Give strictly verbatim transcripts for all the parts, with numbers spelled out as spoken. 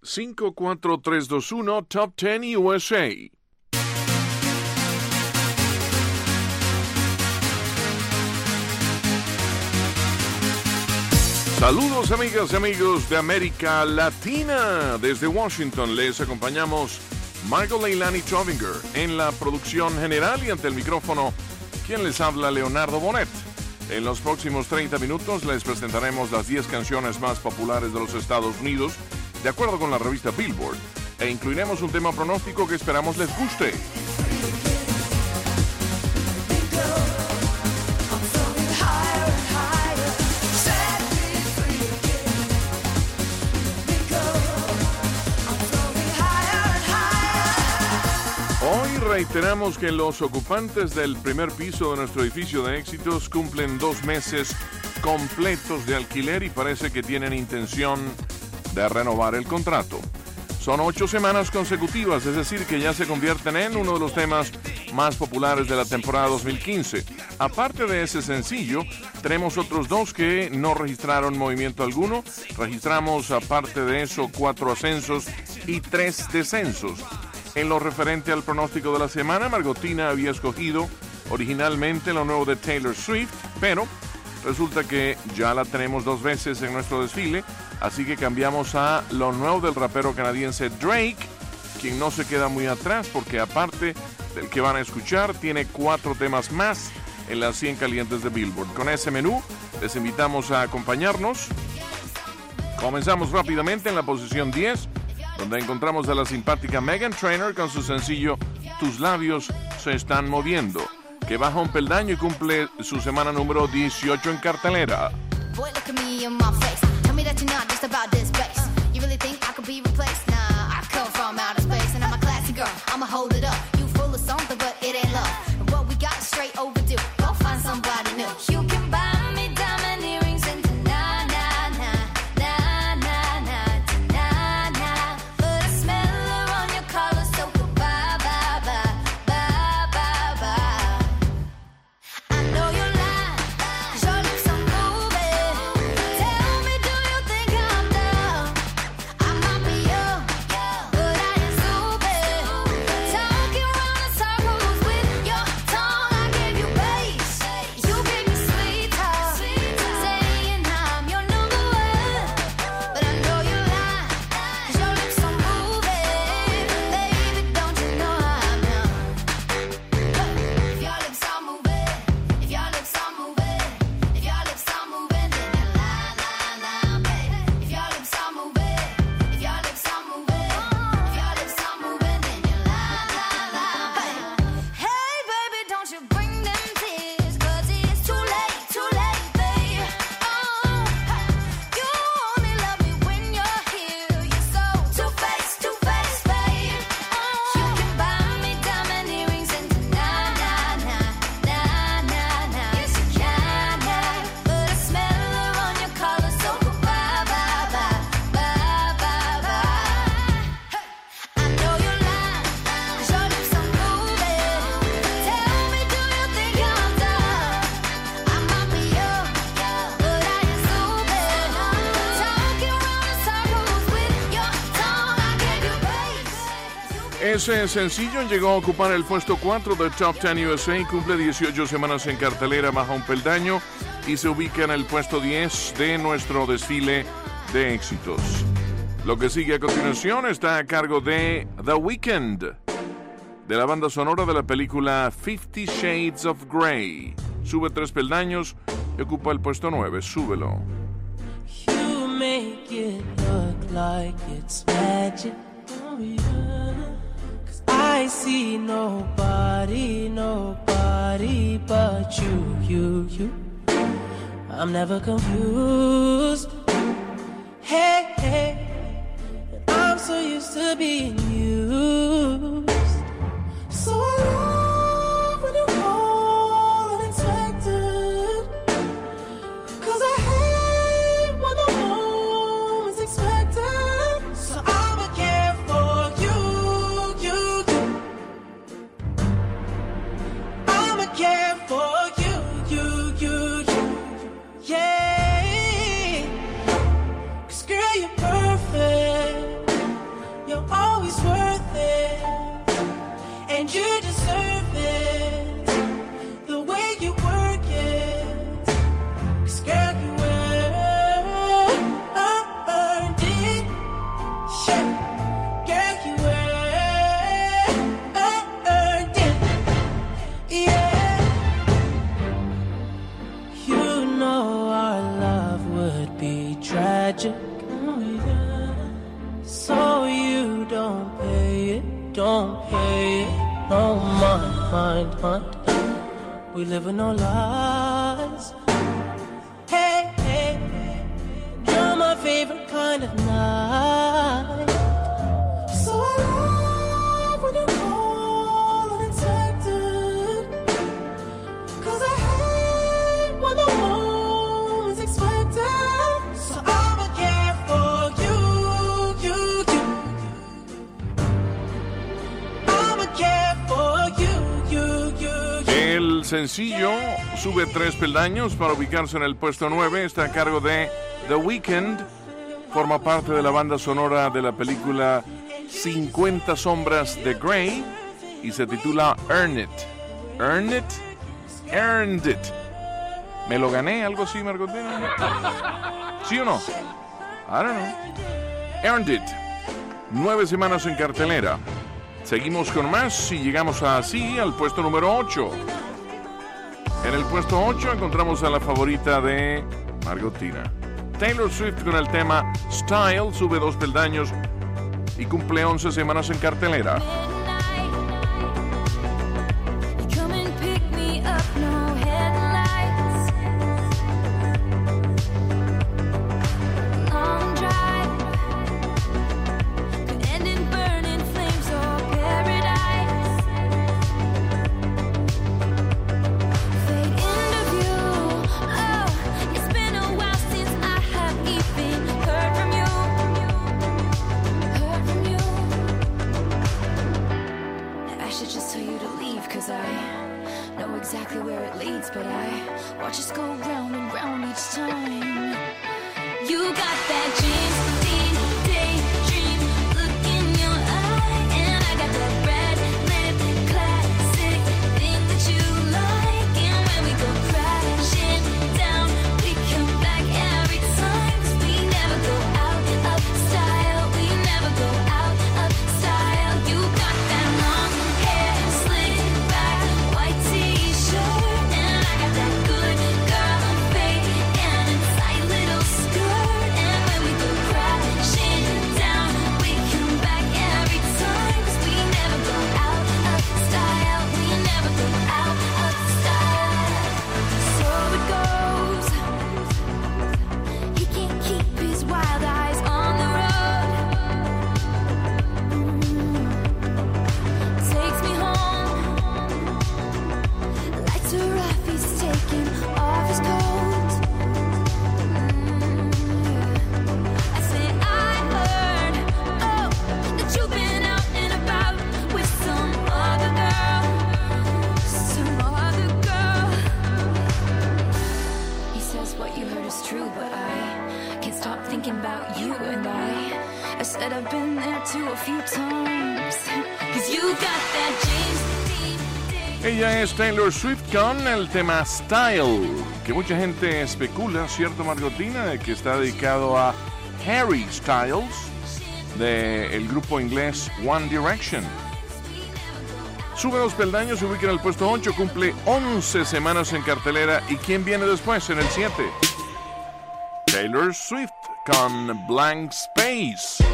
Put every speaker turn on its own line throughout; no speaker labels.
cinco, cuatro, tres, dos, uno, Top diez U S A. Saludos amigas y amigos de América Latina. Desde Washington les acompañamos Michael Leilani Trovinger en la producción general y ante el micrófono, quien les habla, Leonardo Bonet. En los próximos treinta minutos les presentaremos las diez canciones más populares de los Estados Unidos, de acuerdo con la revista Billboard, e incluiremos un tema pronóstico que esperamos les guste. Hoy reiteramos que los ocupantes del primer piso de nuestro edificio de éxitos cumplen dos meses completos de alquiler y parece que tienen intención de renovar el contrato. Son ocho semanas consecutivas, es decir, que ya se convierten en uno de los temas más populares de la temporada dos mil quince. Aparte de ese sencillo, tenemos otros dos que no registraron movimiento alguno. Registramos, aparte de eso, cuatro ascensos y tres descensos. En lo referente al pronóstico de la semana, Margotina había escogido originalmente lo nuevo de Taylor Swift, pero resulta que ya la tenemos dos veces en nuestro desfile, así que cambiamos a lo nuevo del rapero canadiense Drake, quien no se queda muy atrás porque aparte del que van a escuchar, tiene cuatro temas más en las cien calientes de Billboard. Con ese menú, les invitamos a acompañarnos. Comenzamos rápidamente en la posición diez, donde encontramos a la simpática Meghan Trainor con su sencillo Tus labios se están moviendo, que baja un peldaño y cumple su semana número dieciocho en cartelera.
Boy, look at me in my face. Tell me that you're not just about this bass. You really think I could be replaced? Nah, I come from outer space and I'm a classy girl. I'ma hold it up. You full of something, but it ain't love. And what we got is straight overdue. Go find somebody new. You can buy me diamond earrings and na na na na na na na na. But I smell her on your collar, so goodbye, bye bye bye bye bye. I know you're lying, 'cause your lips are moving. Tell me, do you think I'm dumb? I might be young, but I ain't stupid. Talking round in circles with your tongue, I give you bass. You give me sweet talk, saying I'm your number one. But I know you're lying, 'cause your lips are moving. Baby, don't you know I'm young? If your lips are moving, if your lips are moving, if your lips are moving, then you're lying, lying, lying, baby. If your lips are moving, if your lips are moving, if your lips are moving, then you're lying, lying, lying, baby. Hey, baby, don't you bring them tears, 'cause it's too late, too late, babe. Oh, you only love me when you're here. You're so two-faced, two-faced, babe. You can buy me diamond earrings and na na na na na na. Yes, you can, but I smell her on your collar, so goodbye, bye bye bye bye bye. I know you're lying, 'cause your lips are moving. Tell me, do you think I'm dumb? I might be young, but I ain't stupid. Talking round in circles with your tongue, I gave you bass.
Ese sencillo llegó a ocupar el puesto cuatro de Top diez U S A, cumple dieciocho semanas en cartelera, baja un peldaño y se ubica en el puesto diez de nuestro desfile de éxitos. Lo que sigue a continuación está a cargo de The Weeknd, de la banda sonora de la película Fifty Shades of Grey. Sube tres peldaños y ocupa el puesto nueve. Súbelo.
You make it look like it's magic. Oh, yeah. 'Cause I see nobody, nobody but you, you, you. I'm never confused. Hey, hey. I'm so used to being used. So I love when you call unexpected. 'Cause I hate when the moment's expected. So I'ma care for you, you, you. I'ma care for you, you, you, you. Yeah. 'Cause girl, you're perfect. mind hunt. We live in no lies. Hey, hey, you're my favorite kind of night. So I love when you call unexpected. Cause I hate when the moment's expected. So I'ma care for you, you, you. I'ma care for you, you, you, you.
El sencillo sube tres peldaños para ubicarse en el puesto nueve. Está a cargo de The Weeknd. Forma parte de la banda sonora de la película cincuenta sombras de Grey y se titula Earn It. Earn It, Earned It. ¿Me lo gané? ¿Algo así, Margotina? ¿Sí o no? I don't know. Earned It. Nueve semanas en cartelera. Seguimos con más y llegamos así al puesto número ocho. En el puesto ocho encontramos a la favorita de Margotina. Taylor Swift con el tema Style sube dos peldaños y cumple once semanas en cartelera. Ella es Taylor Swift con el tema Style, que mucha gente especula, ¿cierto, Margotina?, de que está dedicado a Harry Styles, del grupo inglés One Direction. Sube dos peldaños, se ubica en el puesto ocho, cumple once semanas en cartelera. ¿Y quién viene después, en el siete? Taylor Swift con Blank Space.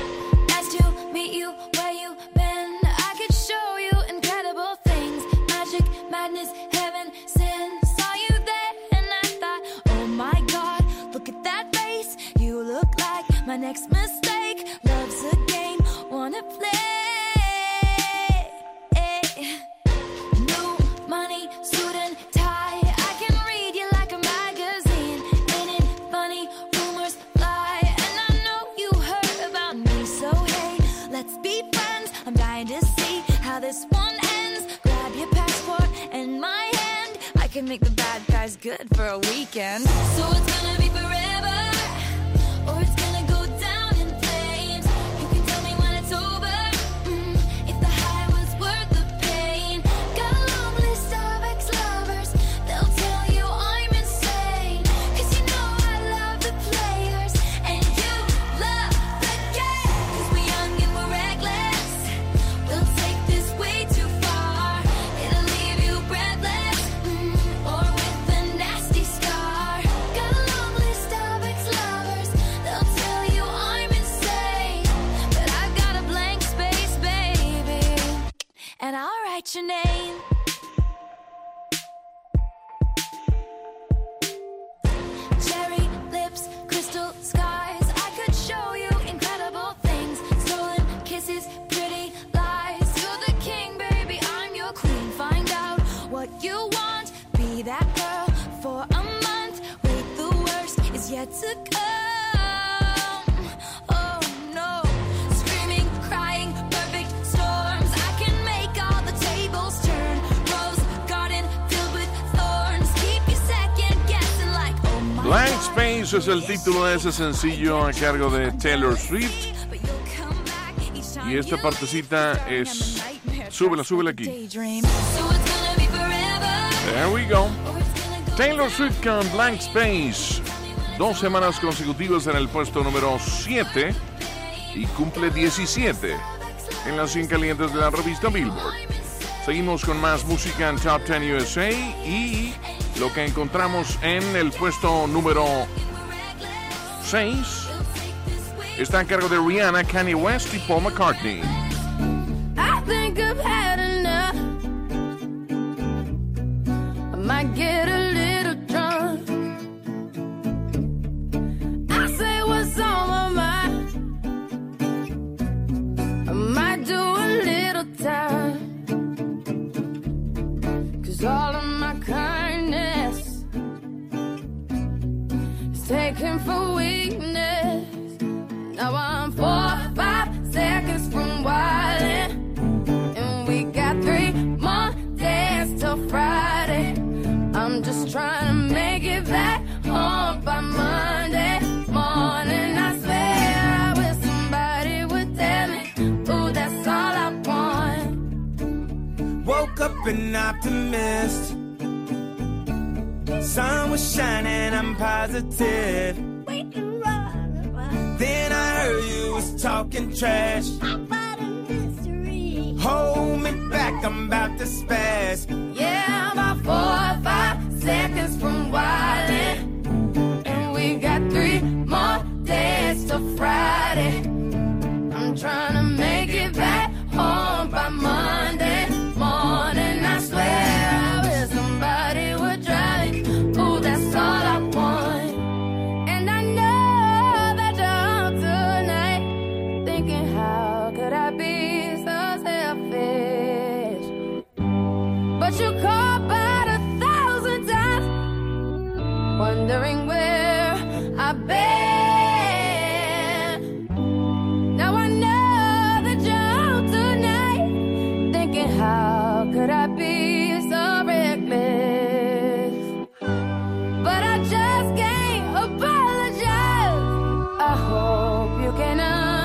My next mistake, love's a game, wanna play. New money, suit and tie, I can read you like a magazine. Ain't it funny, rumors fly, and I know you heard about me. So hey, let's be friends, I'm dying to see how this one ends. Grab your passport and my hand, I can make the bad guys good for a weekend. So it's gonna be forever, or it's gonna go down in flames. You can tell me when it's over, mm, if the high was worth the pain. Got a long list of ex-lovers, they'll tell you I'm insane. Cause you know I love the players, and you love the game. Cause we're young and we're reckless, we'll take this way too far. It'll leave you breathless, mm, or with a nasty scar. Got a long list of ex-lovers, they'll tell you I'm insane, but I've got a blank space, baby, and I'll write your name. yet to come. Oh no, screaming, crying, perfect storms. I can make all the tables turn. Rose garden filled with thorns. Keep you second guessing like, oh my
Blank
God.
Space es el título de ese sencillo a cargo de Taylor Swift. Y esta partecita es... Súbela, súbela aquí. There we go. Taylor Swift con Blank Space. Dos semanas consecutivas en el puesto número siete y cumple diecisiete en las cien calientes de la revista Billboard. Seguimos con más música en Top diez U S A y lo que encontramos en el puesto número seis está a cargo de Rihanna, Kanye West y Paul McCartney.
I think I've had enough. I might get a little drunk. I say what's on my mind. I might do a little time. 'Cause all of my kindness is taken for weakness. Now I'm four, five seconds from wildin'. We got three more days till Friday. I'm just trying to make it back home by Monday morning. I swear I wish somebody would tell me, ooh, that's all I want.
Woke up an optimist. Sun was shining, I'm positive. Then I heard you was talking trash. Hold me back, I'm about to spaz.
Yeah, about four or five seconds from wildin'. And we got three more days till Friday. I'm trying to make it back home by Monday morning. I swear I wish somebody would drive me. Ooh, that's all I want. And I know that you're home tonight, thinking how could I be so selfish? But you call about a thousand times, wondering where I've been. Now I know that you're home tonight, thinking how could I be so reckless? But I just can't apologize. I hope you can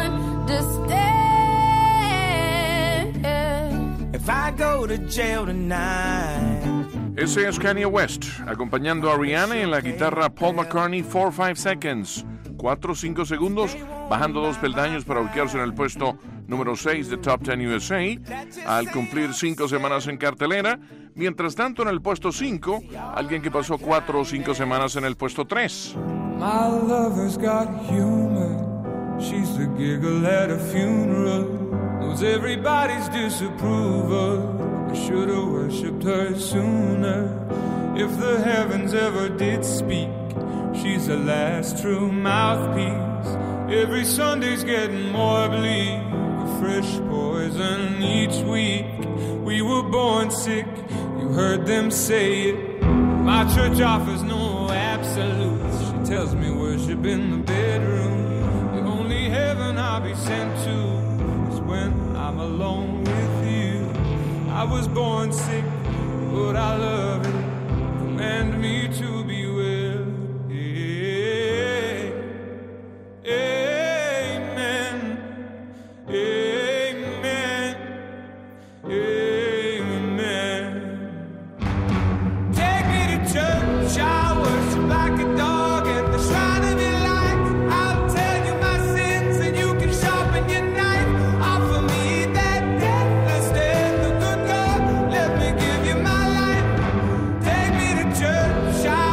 understand.
If I go to jail tonight.
Ese es Kanye West, acompañando a Rihanna en la guitarra Paul McCartney, four five seconds, cuatro cinco segundos, bajando dos peldaños para ubicarse en el puesto número seis de Top diez U S A, al cumplir cinco semanas en cartelera. Mientras tanto, en el puesto cinco, alguien que pasó cuatro o cinco semanas en el puesto tres.
My lover's got humor. She's the giggle at a funeral. Knows everybody's disapproval. I should have worshipped her sooner. If the heavens ever did speak, she's the last true mouthpiece. Every Sunday's getting more bleak. A fresh poison each week. We were born sick, you heard them say it. My church offers no absolutes. She tells me worship in the bedroom. The only heaven I'll be sent to is when I'm alone with you. I was born sick, but I love it. Command me to be well. Amen. Amen. Amen. Take me to church, I worship like a dog at the shrine of your light. I'll tell you my sins and you can sharpen your knife. Offer me that deathless death, the good God, let me give you my life. Take me to church, I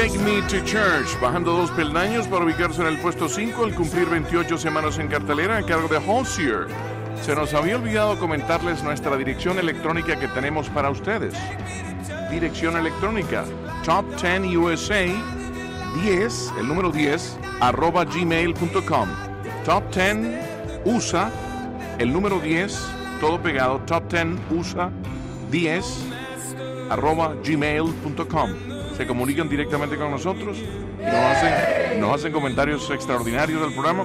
Take Me to Church, bajando dos peldaños para ubicarse en el puesto cinco al cumplir veintiocho semanas en cartelera a cargo de Halsey. Se nos había olvidado comentarles nuestra dirección electrónica que tenemos para ustedes. Dirección electrónica top diez U S A diez, el número diez, arroba gmail punto com. top diez U S A, el número diez, todo pegado, top diez U S A diez, arroba gmail punto com. Se comunican directamente con nosotros y nos hacen, nos hacen comentarios extraordinarios del programa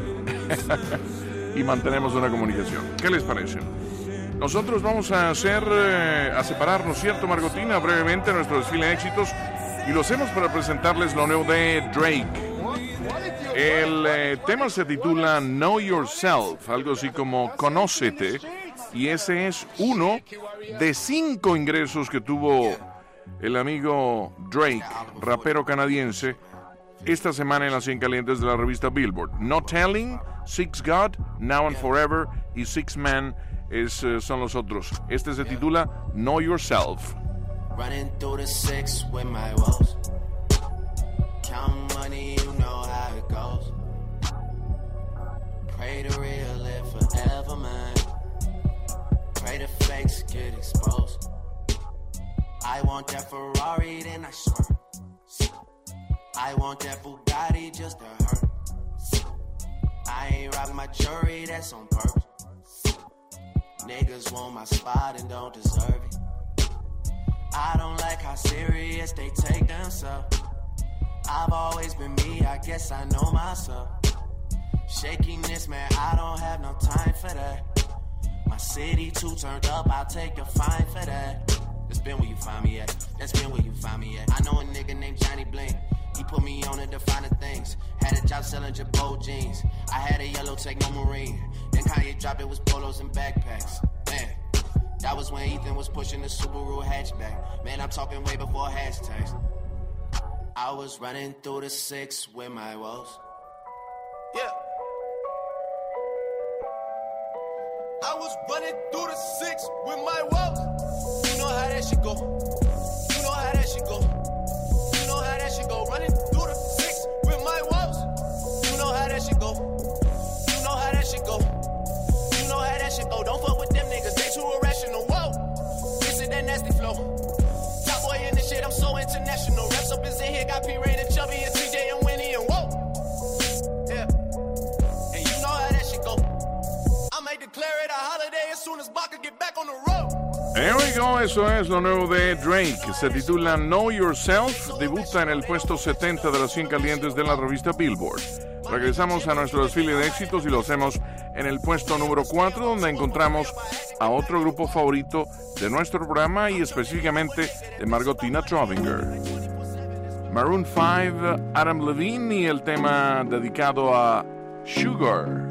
y mantenemos una comunicación. ¿Qué les parece? Nosotros vamos a hacer, eh, a separarnos, ¿cierto, Margotina? Brevemente nuestro desfile de éxitos, y lo hacemos para presentarles lo nuevo de Drake. El eh, tema se titula Know Yourself, algo así como Conócete, y ese es uno de cinco ingresos que tuvo el amigo Drake, rapero canadiense, esta semana en las cien calientes de la revista Billboard. No Telling, Six God, Now and Forever y Six Man es, uh, son los otros. Este se titula Know Yourself.
Running through the six with my woes. Count money, you know how it goes. Pray the real live forever, man. Pray the fakes get exposed. I want that Ferrari, then I swear. I want that Bugatti just to hurt. I ain't rock my jewelry, that's on purpose. Niggas want my spot and don't deserve it. I don't like how serious they take themselves. I've always been me, I guess I know myself. Shakiness, man, I don't have no time for that. My city too turned up, I'll take a fine for that. That's been where you find me at. That's been where you find me at. I know a nigga named Johnny Bling. He put me on to the finer things. Had a job selling Jabot jeans. I had a yellow Techno Marine. Then Kanye dropped it was polos and backpacks. Man, that was when Ethan was pushing the Subaru hatchback. Man, I'm talking way before hashtags. I was running through the six with my woes. Yeah. I was running through the six with my woes. You know how that shit go. You know how that shit go. You know how that shit go. Running through the six with my woes. You know how that shit go. You know how that shit go. You know how that shit go. Don't fuck with them niggas, they too irrational. Whoa, this is that nasty flow. Top boy in this shit, I'm so international. Reps up is in here, got P-Rated, Chubby, and T J and Winnie, and whoa. Yeah, and you know how that shit go. I might declare it a holiday as soon as Baka get back on the road.
There we go, eso es lo nuevo de Drake. Se titula Know Yourself, debuta en el puesto setenta de las cien calientes de la revista Billboard. Regresamos a nuestro desfile de éxitos y lo hacemos en el puesto número cuatro, donde encontramos a otro grupo favorito de nuestro programa y específicamente de Margotina Trovinger. Maroon five, Adam Levine y el tema dedicado a Sugar.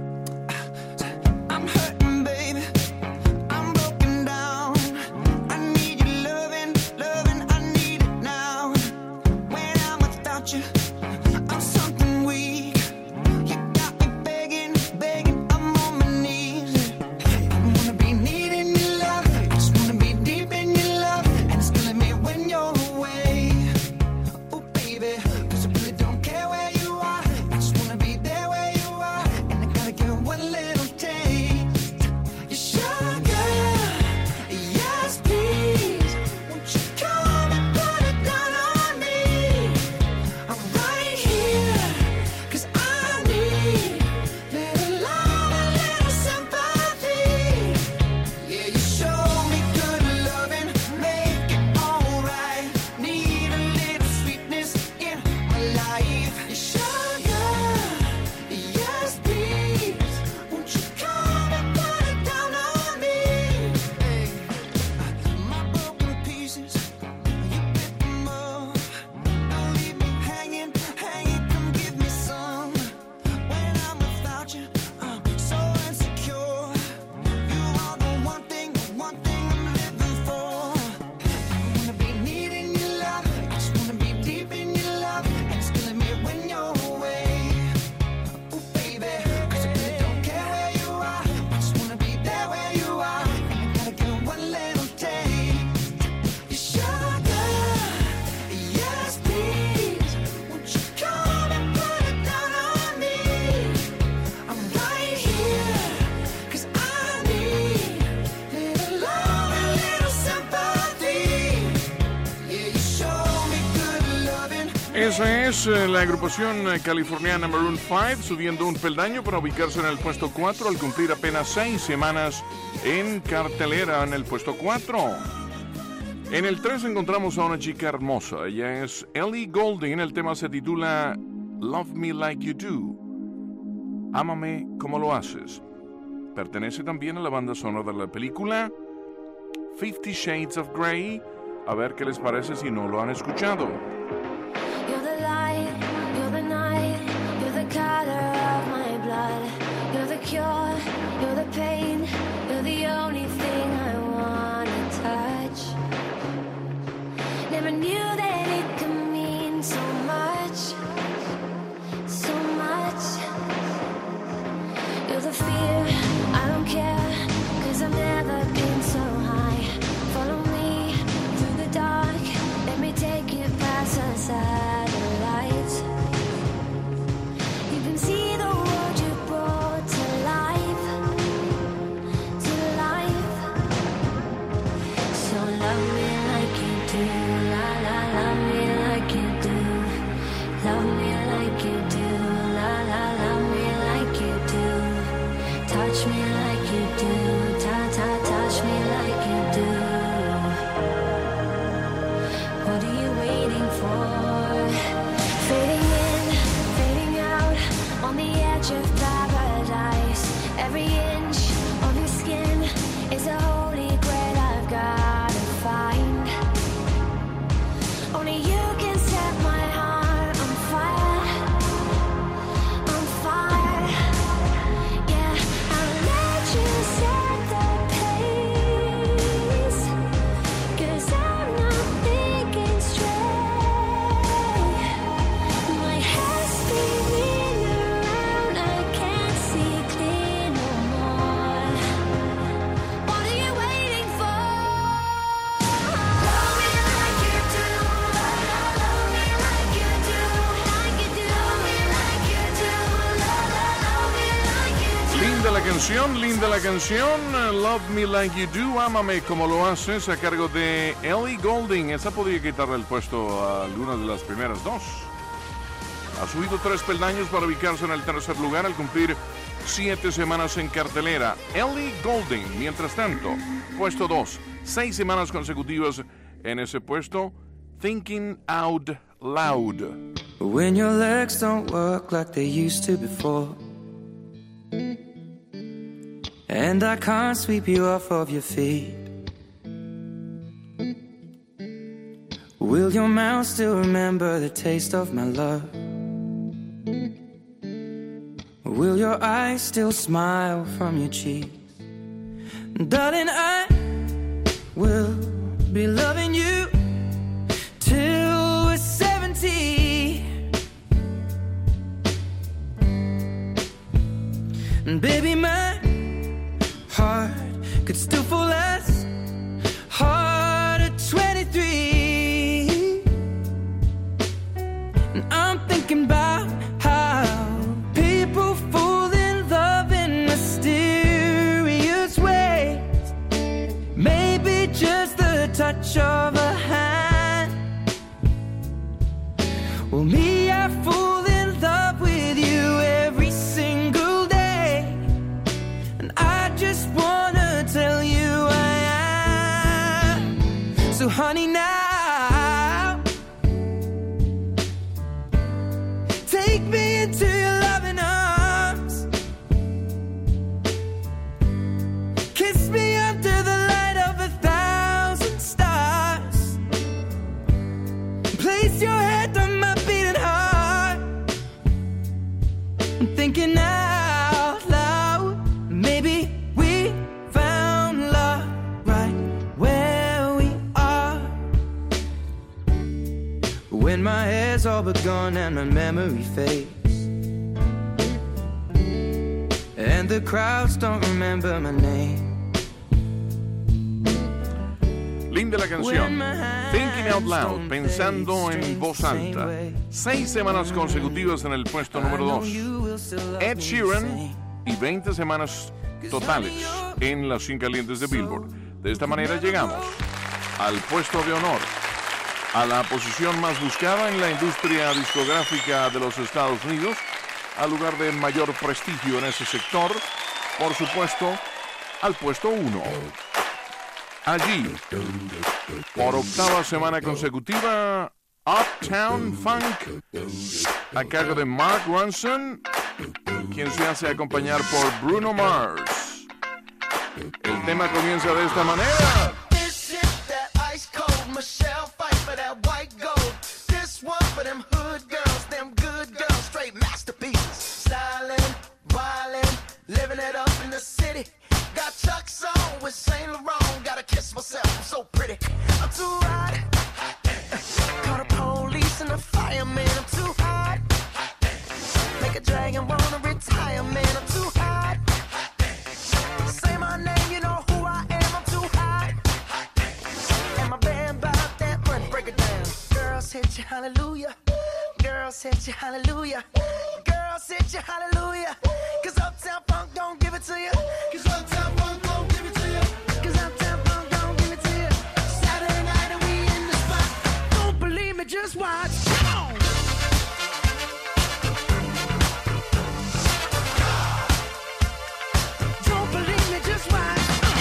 Esa es eh, la agrupación eh, californiana Maroon cinco, subiendo un peldaño para ubicarse en el puesto cuatro al cumplir apenas seis semanas en cartelera en el puesto cuatro. En el tres encontramos a una chica hermosa. Ella es Ellie Goulding. El tema se titula Love Me Like You Do. Ámame como lo haces. Pertenece también a la banda sonora de la película Fifty Shades of Grey. A ver qué les parece si no lo han escuchado.
You're the light, you're the night, you're the color of my blood. You're the cure, you're the pain, you're the only thing I wanna touch. Never knew that it could mean so much, so much. You're the fear, I don't care, 'cause I've never been so high. Follow me through the dark, let me take you past the satellites. You can see the world you brought to life, to life. So love me like you do, la la, love me like you do. Love me like you do, la la, love me like you do. Touch me like you do, ta ta, touch me like you do. What are you waiting for? Fading in, fading out, on the edge of paradise. Every inch of your skin is a holy grail I've gotta find. Only you can set my heart on fire, on fire. Yeah, I'll let you set the pace, 'cause I'm not thinking straight. My head's spinning around, I can't see clear no more. What are you waiting for? Love me like you do, love, love, love me like you do, like you do, love me like you do, love, love, love me like you do.
Linda la canción, linda la canción. Love Me Like You Do, ámame como lo haces, a cargo de Ellie Goulding. Esa podría quitarle el puesto a algunas de las primeras dos. Ha subido tres peldaños para ubicarse en el tercer lugar al cumplir siete semanas en cartelera. Ellie Goulding, mientras tanto, puesto dos, seis semanas consecutivas en ese puesto. Thinking Out Loud.
When your legs don't work like they used to before, and I can't sweep you off of your feet, will your mouth still remember the taste of my love? Will your eyes still smile from your cheeks? Darling, I will be loving you till we're seventy. And baby, my heart could still fall as hard at twenty-three. And I'm thinking about how people fall in love in mysterious ways. Maybe just the touch of a hand. Well, me, I fall in love with you every single day. And I just wanna tell you I am. So honey, now take me into your loving arms. Kiss me under the light of a thousand stars. Place your head on my beating heart. I'm thinking out loud. Maybe we found love right where we are. When my hair's all but gone and my memory fades, and the crowds don't remember my name.
Linda la canción. Thinking Out Loud, pensando en voz alta. Seis semanas consecutivas en el puesto número dos. Ed Sheeran y veinte semanas totales en las cien calientes de Billboard. De esta manera llegamos al puesto de honor. a la posición más buscada en la industria discográfica de los Estados Unidos, al lugar de mayor prestigio en ese sector, por supuesto, al puesto uno. Allí, por octava semana consecutiva, Uptown Funk, a cargo de Mark Ronson, quien se hace acompañar por Bruno Mars. El tema comienza de esta manera.
This is that ice cold Michelle fight for that white gold. This one for them hood girls, them good girls, straight masterpieces. Stylin', wildin', living it up in the city. Got Chuck's on with Saint Laurent. Gotta kiss myself, I'm so pretty. I'm too hot. Call the police and the fireman. I'm too hot. Make a dragon wanna retire, man. I'm too hot. Say my name, you know who I am. I'm too hot. And my band bought that money. Break it down. Girls hit you, hallelujah. Girls hit you, hallelujah. Girls hit you, hallelujah. Cause Uptown Funk don't give it to you. Cause Uptown Funk don't give it to you. Cause Uptown Funk don't give it to you. Saturday night and we in the spot. Don't believe me, just watch. Come on. Don't believe me, just watch.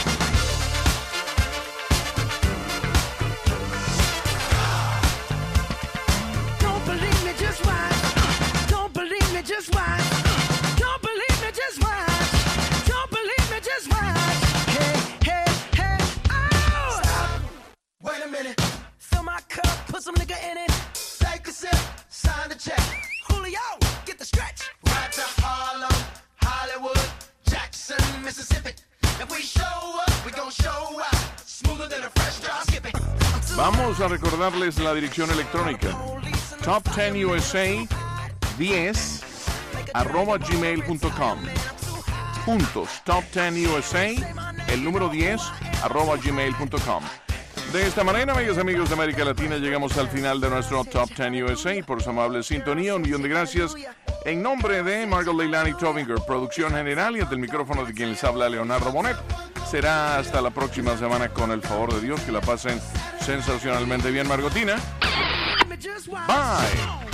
Don't believe me, just watch. Don't believe me, just watch. Don't believe me, just watch. Don't believe me, just watch. Hey, hey, hey, oh! Stop. Wait a minute. Fill my cup, put some nigga in it. Take a sip, sign the check. Julio, get the stretch. Right to Harlem, Hollywood, Jackson, Mississippi. If we show up, we gon' show out. Smoother than a fresh drop skipping.
Vamos a recordarles la dirección electrónica. Top ten U S A diez arroba gmail punto com. Juntos, Top ten U S A, el número diez arroba gmail punto com. De esta manera, amigas y amigos de América Latina, llegamos al final de nuestro Top ten U S A. Por su amable sintonía, un millón de gracias. En nombre de Margot Leilani Tovinger, producción general, y ante el micrófono de quien les habla, Leonardo Bonet. Será hasta la próxima semana, con el favor de Dios. Que la pasen sensacionalmente bien, Margotina. Bye.